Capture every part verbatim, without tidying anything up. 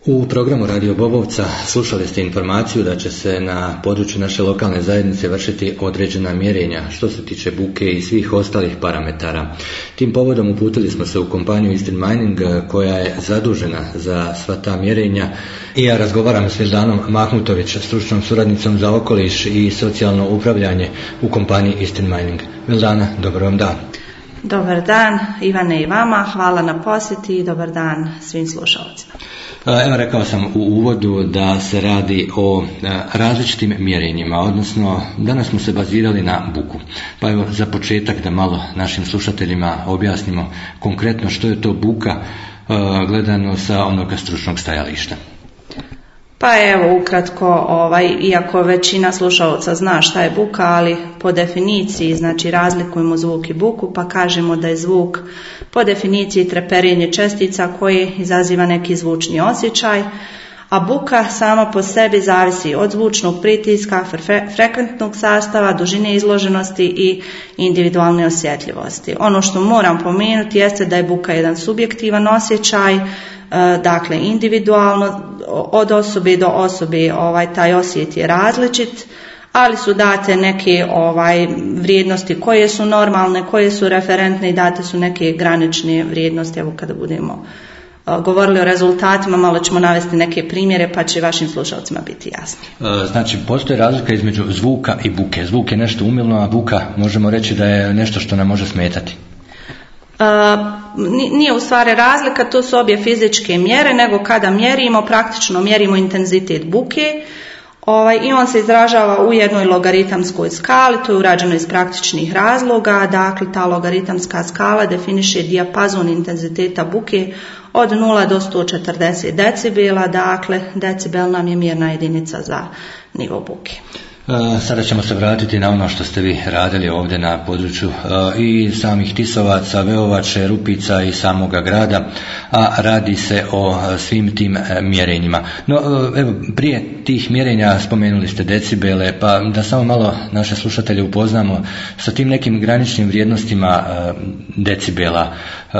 U programu Radio Bobovca slušali ste informaciju da će se na području naše lokalne zajednice vršiti određena mjerenja što se tiče buke i svih ostalih parametara. Tim povodom uputili smo se u kompaniju Eastern Mining koja je zadužena za sva ta mjerenja i ja razgovaram s Vildanom Mahmutović, stručnom suradnicom za okoliš i socijalno upravljanje u kompaniji Eastern Mining. Vildana, dobar vam dan. Dobar dan Ivane i vama, hvala na posjeti i dobar dan svim slušalcima. Evo, rekao sam u uvodu da se radi o različitim mjerenjima, odnosno danas smo se bazirali na buku. Pa evo za početak da malo našim slušateljima objasnimo konkretno što je to buka gledano sa onoga stručnog stajališta. Pa evo ukratko, ovaj, iako većina slušalaca zna šta je buka, ali po definiciji, znači razlikujemo zvuk i buku, pa kažemo da je zvuk po definiciji treperenje čestica koje izaziva neki zvučni osjećaj, a buka sama po sebi zavisi od zvučnog pritiska, fre- frekventnog sastava, dužine izloženosti i individualne osjetljivosti. Ono što moram pomenuti jeste da je buka jedan subjektivan osjećaj, dakle individualno od osobe do osobe ovaj taj osjet je različit, ali su date neke ovaj vrijednosti koje su normalne, koje su referentne i date su neke granične vrijednosti. Evo kada budemo govorili o rezultatima, malo ćemo navesti neke primjere pa će vašim slušalcima biti jasni. Znači, postoji razlika između zvuka i buke. Zvuk je nešto umilno, a buka možemo reći da je nešto što nam može smetati. Uh, nije u stvari razlika, to su obje fizičke mjere, nego kada mjerimo, praktično mjerimo intenzitet buke ovaj, i on se izražava u jednoj logaritamskoj skali, to je urađeno iz praktičnih razloga, dakle ta logaritamska skala definiše dijapazon intenziteta buke od nula do sto četrdeset decibela, dakle decibel nam je mjerna jedinica za nivo buke. Sada ćemo se vratiti na ono što ste vi radili ovdje na području i samih Tisovaca, Veovače, Rupica i samoga grada, a radi se o svim tim mjerenjima. No, evo, prije tih mjerenja spomenuli ste decibele, pa da samo malo naše slušatelje upoznamo sa tim nekim graničnim vrijednostima decibela.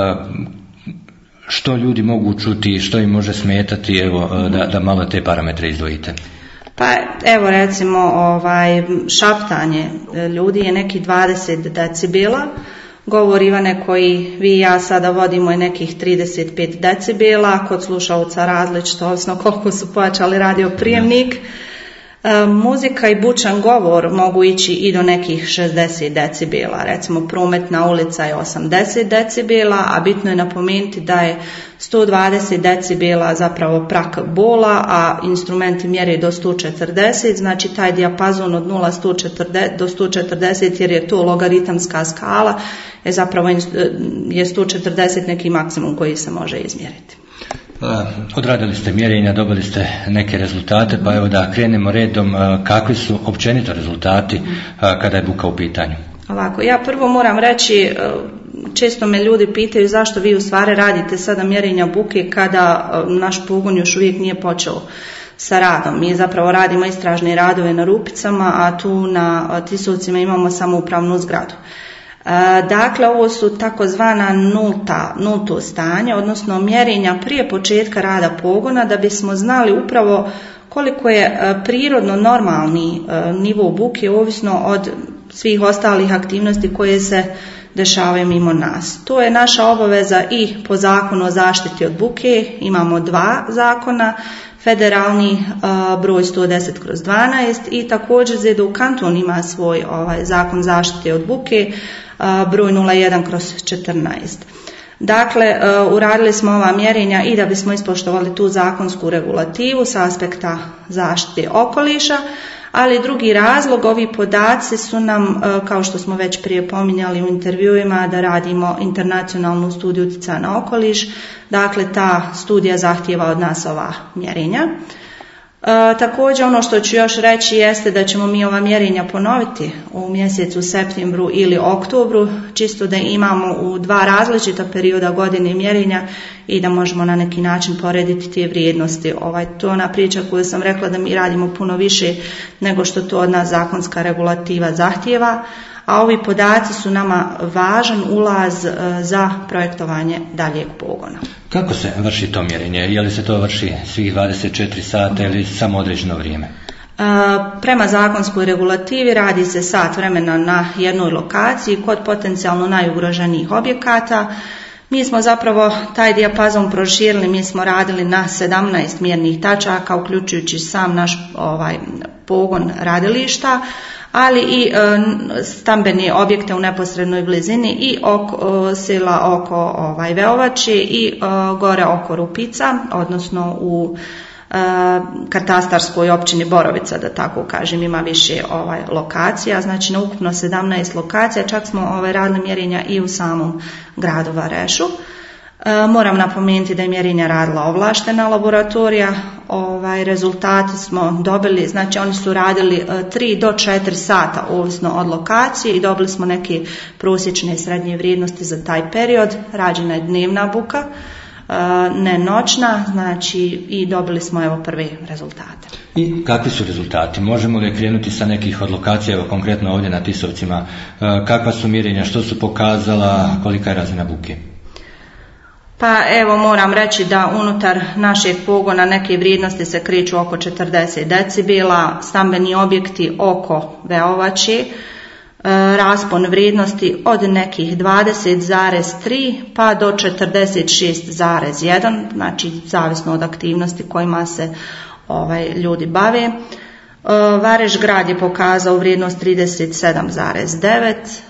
Što ljudi mogu čuti, što im može smetati, evo, da, da malo te parametre izdvojite. Pa evo recimo ovaj, šaptanje ljudi je neki dvadeset decibela, govor Ivane koji vi i ja sada vodimo je nekih trideset pet decibela, kod slušalca različito, ovisno koliko su pojačali radio prijemnik. E, muzika i bučan govor mogu ići i do nekih šezdeset decibela, recimo prometna ulica je osamdeset decibela, a bitno je napomenuti da je sto dvadeset decibela zapravo prag bola, a instrumenti mjere do sto četrdeset, znači taj dijapazon od nula do sto četrdeset, jer je to logaritamska skala, je zapravo je sto četrdeset neki maksimum koji se može izmjeriti. Odradili ste mjerenja, dobili ste neke rezultate, pa evo da krenemo redom, kakvi su općenito rezultati kada je buka u pitanju? Ovako, ja prvo moram reći, često me ljudi pitaju zašto vi u stvari radite sada mjerenja buke kada naš pogon još uvijek nije počeo sa radom. Mi zapravo radimo istražne radove na Rupicama, a tu na Tisovcima imamo samoupravnu zgradu. Dakle, ovo su takozvana nulta, nulto stanje, odnosno mjerenja prije početka rada pogona da bismo znali upravo koliko je prirodno normalni nivo buke ovisno od svih ostalih aktivnosti koje se dešavaju mimo nas. To je naša obaveza i po zakonu o zaštiti od buke, imamo dva zakona, federalni uh, broj sto deset kroz dvanaest i također Zedu kanton ima svoj ovaj, zakon zaštite od buke, uh, broj nula jedan kroz četrnaest. Dakle, uh, uradili smo ova mjerenja i da bismo ispoštovali tu zakonsku regulativu sa aspekta zaštite okoliša, ali drugi razlog, ovi podaci su nam, kao što smo već prije pominjali u intervjuima, da radimo internacionalnu studiju utjecaja na okoliš, dakle ta studija zahtijeva od nas ova mjerenja. E, također ono što ću još reći jeste da ćemo mi ova mjerenja ponoviti u mjesecu septembru ili oktobru, čisto da imamo u dva različita perioda godine mjerenja i da možemo na neki način porediti te vrijednosti. Ovaj, to je ona priča koju sam rekla da mi radimo puno više nego što to od nas zakonska regulativa zahtijeva, a ovi podaci su nama važan ulaz za projektovanje daljeg pogona. Kako se vrši to mjerenje? Je li se to vrši svih dvadeset četiri sata ili samo određeno vrijeme? Prema zakonskoj regulativi radi se sat vremena na jednoj lokaciji kod potencijalno najugroženijih objekata. Mi smo zapravo taj dijapazon proširili, mi smo radili na sedamnaest mjernih tačaka, uključujući sam naš ovaj, pogon radilišta, ali i e, stambeni objekte u neposrednoj blizini i oko, sela oko ovaj, Veovači i e, gore oko Rupica, odnosno u katastarskoj općini Borovica, da tako kažem, ima više ovaj, lokacija, znači na ukupno sedamnaest lokacija, čak smo ovaj, radili mjerenja i u samom gradu Varešu. E, moram napomenuti da je mjerenja radila ovlaštena laboratorija, ovaj, rezultati smo dobili, znači oni su radili tri do četiri sata ovisno od lokacije i dobili smo neke prosječne i srednje vrijednosti za taj period, rađena je dnevna buka, ne noćna, znači i dobili smo evo prve rezultate. I kakvi su rezultati? Možemo li krenuti sa nekih od lokacija, evo konkretno ovdje na Tisovcima, kakva su mjerenja, što su pokazala, kolika je razina buke? Pa evo moram reći da unutar našeg pogona neke vrijednosti se kreću oko četrdeset decibela, stambeni objekti oko Veovači, raspon vrijednosti od nekih dvadeset zarez tri pa do četrdeset šest zarez jedan, znači zavisno od aktivnosti kojima se ovaj, ljudi bave. Vareš grad je pokazao vrijednost trideset sedam zarez devet,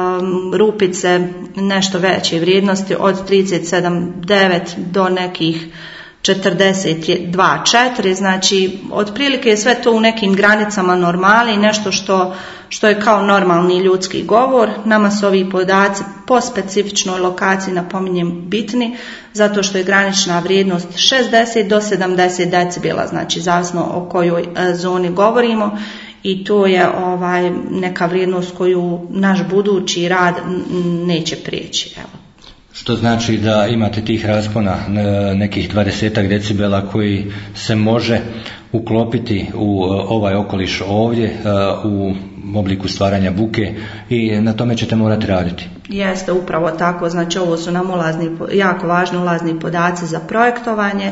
Rupice nešto veće vrijednosti od trideset sedam zarez devet do nekih četrdeset dva zarez četiri, znači otprilike je sve to u nekim granicama normale i nešto što, što je kao normalni ljudski govor. Nama su ovi podaci po specifičnoj lokaciji, napominjem, bitni, zato što je granična vrijednost šezdeset do sedamdeset decibela, znači zavisno o kojoj zoni govorimo i to je ovaj, neka vrijednost koju naš budući rad neće prijeći. Evo. Što znači da imate tih raspona nekih dvadesetak decibela koji se može uklopiti u ovaj okoliš ovdje u obliku stvaranja buke i na tome ćete morati raditi. Jeste, upravo tako, znači ovo su nam ulazni, jako važni ulazni podaci za projektovanje.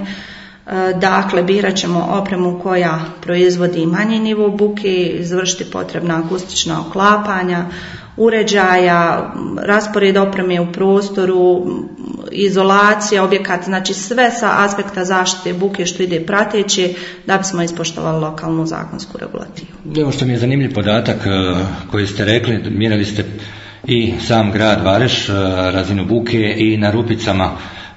Dakle, birat ćemo opremu koja proizvodi manji nivo buke, izvršiti potrebna akustična oklapanja, uređaja, raspored opreme u prostoru, izolacija objekata, znači sve sa aspekta zaštite buke što ide prateći da bismo ispoštovali lokalnu zakonsku regulativu. Evo što mi je zanimljiv podatak koji ste rekli, mjerili ste i sam grad Vareš, razinu buke i na Rupicama.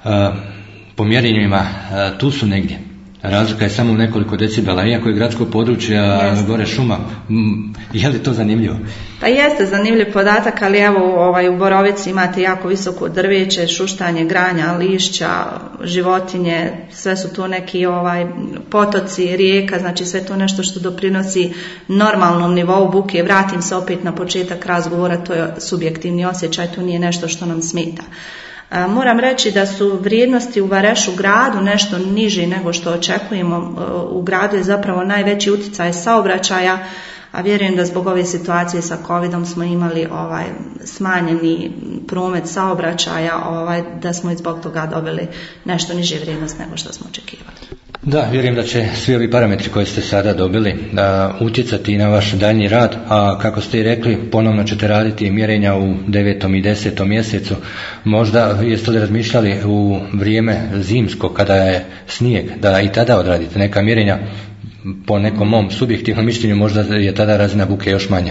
Po mjerenjima tu su negdje. Razlika je samo u nekoliko decibela, iako je gradsko područje, a gore šuma. Je li to zanimljivo? Pa jeste zanimljiv podatak, ali evo ovaj, u Borovici imate jako visoko drveće, šuštanje granja, lišća, životinje, sve su tu neki ovaj, potoci, rijeka, znači sve to nešto što doprinosi normalnom nivou buke. Vratim se opet na početak razgovora, to je subjektivni osjećaj, to nije nešto što nam smeta. Moram reći da su vrijednosti u Varešu gradu nešto niže nego što očekujemo. U gradu je zapravo najveći utjecaj saobraćaja, a vjerujem da zbog ove situacije sa covidom smo imali ovaj smanjeni promet saobraćaja, ovaj, da smo i zbog toga dobili nešto niže vrijednost nego što smo očekivali. Da, vjerujem da će svi ovi parametri koje ste sada dobili da utjecati na vaš daljnji rad, a kako ste i rekli, ponovno ćete raditi mjerenja u devetom i desetom mjesecu. Možda jeste li razmišljali u vrijeme zimsko kada je snijeg da i tada odradite neka mjerenja? Po nekom mom subjektivnom mišljenju možda je tada razina buke još manja.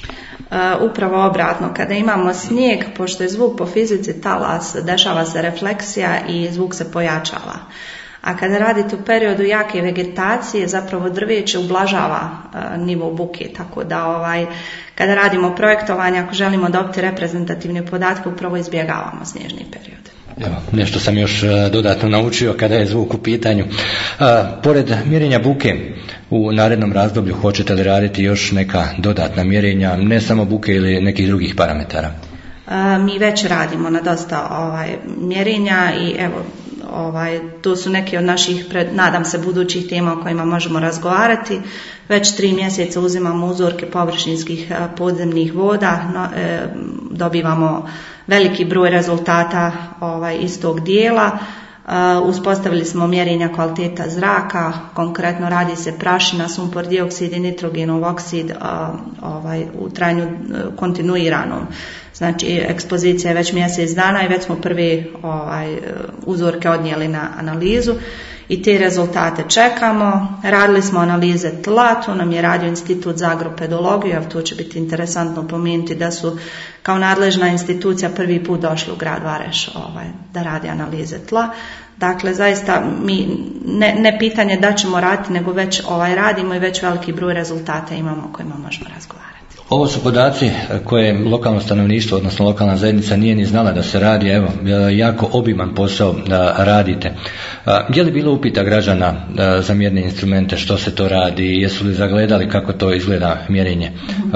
Uh, upravo obratno, kada imamo snijeg, pošto je zvuk po fizici talas, dešava se refleksija i zvuk se pojačava. A kada radite u periodu jake vegetacije, zapravo drveće ublažava uh, nivo buke, tako da ovaj, kada radimo projektovanje, ako želimo dobiti reprezentativne podatke, upravo izbjegavamo snježni period. Evo, nešto sam još dodatno naučio kada je zvuk u pitanju. A, pored mjerenja buke, u narednom razdoblju hoćete li raditi još neka dodatna mjerenja, ne samo buke ili nekih drugih parametara? A, mi već radimo na dosta ovaj, mjerenja i evo, ovaj, to su neke od naših, pred, nadam se, budućih tema o kojima možemo razgovarati. Već tri mjeseca uzimamo uzorke površinskih podzemnih voda, no, e, dobivamo veliki broj rezultata ovaj, iz tog dijela. Uh, uspostavili smo mjerenja kvaliteta zraka, konkretno radi se prašina, sumpor dioksid i nitrogenov oksid uh, ovaj, u trajanju uh, kontinuiranom. Znači ekspozicija je već mjesec dana i već smo prve ovaj, uzorke odnijeli na analizu i te rezultate čekamo. Radili smo analize tla, to nam je radio Institut za agropedologiju, a to će biti interesantno pomenuti da su kao nadležna institucija prvi put došli u grad Vareš ovaj, da radi analize tla. Dakle, zaista mi ne, ne pitanje da ćemo raditi, nego već ovaj, radimo i već veliki broj rezultata imamo o kojima možemo razgovarati. Ovo su podaci koje lokalno stanovništvo, odnosno lokalna zajednica nije ni znala da se radi, evo, jako obiman posao da radite. Je li bilo upita građana za mjerne instrumente, što se to radi, jesu li zagledali kako to izgleda mjerenje?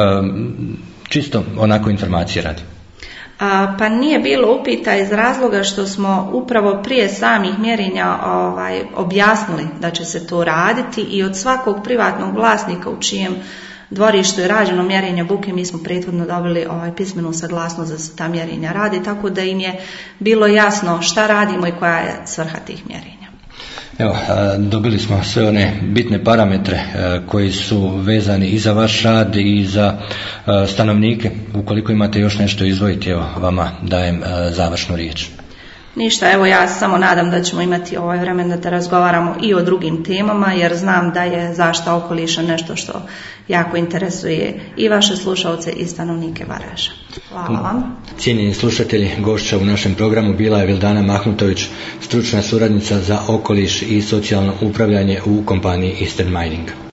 Čisto onako informacije radi. A, pa nije bilo upita iz razloga što smo upravo prije samih mjerenja ovaj, objasnili da će se to raditi i od svakog privatnog vlasnika u čijem dvorištu je rađeno mjerenje buke, mi smo prethodno dobili ovaj, pismenu saglasnost da se ta mjerenja radi, tako da im je bilo jasno šta radimo i koja je svrha tih mjerenja. Evo, dobili smo sve one bitne parametre koji su vezani i za vaš rad i za stanovnike. Ukoliko imate još nešto izdvojiti, evo, vama dajem završnu riječ. Ništa, evo ja samo nadam da ćemo imati ovaj vremen da te razgovaramo i o drugim temama, jer znam da je zaštita okoliša nešto što jako interesuje i vaše slušalce i stanovnike Vareša. Hvala vam. Cijenjeni slušatelji, gošća u našem programu bila je Vildana Mahmutović, stručna suradnica za okoliš i socijalno upravljanje u kompaniji Eastern Mining.